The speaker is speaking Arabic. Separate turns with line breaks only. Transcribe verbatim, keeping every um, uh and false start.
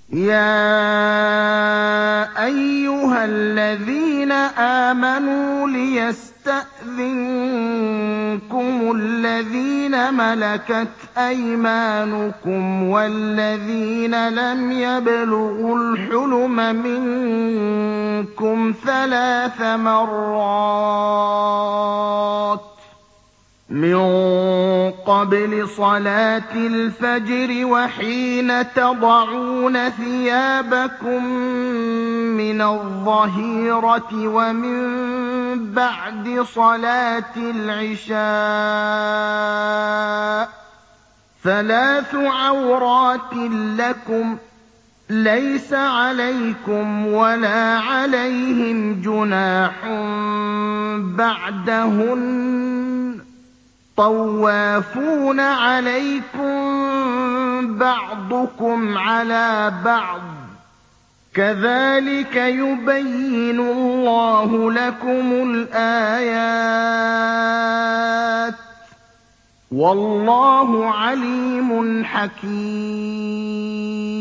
يَا أَيُّهَا الَّذِينَ آمَنُوا لِيَسْتَأْذِنكُمُ الَّذِينَ مَلَكَتْ أَيْمَانُكُمْ وَالَّذِينَ لَمْ يَبْلُغُوا الْحُلُمَ مِنكُمْ ثَلَاثَ مَرَّاتٍ مِّن قَبْلِ صَلَاةِ الْفَجْرِ وَحِينَ تَضَعُونَ ثِيَابَكُم مِّنَ الظَّهِيرَةِ وَمِن بَعْدِ صَلَاةِ الْعِشَاءِ ۚ ثَلَاثُ عَوْرَاتٍ لَّكُمْ ۚ لَيْسَ عَلَيْكُمْ وَلَا عَلَيْهِمْ جُنَاحٌ بَعْدَهُنَّ ۚ طَوَّافُونَ عَلَيْكُم بَعْضُكُمْ عَلَىٰ بَعْضٍ ۚ كَذَٰلِكَ يُبَيِّنُ اللَّهُ لَكُمُ الْآيَاتِ ۗ وَاللَّهُ عَلِيمٌ حَكِيمٌ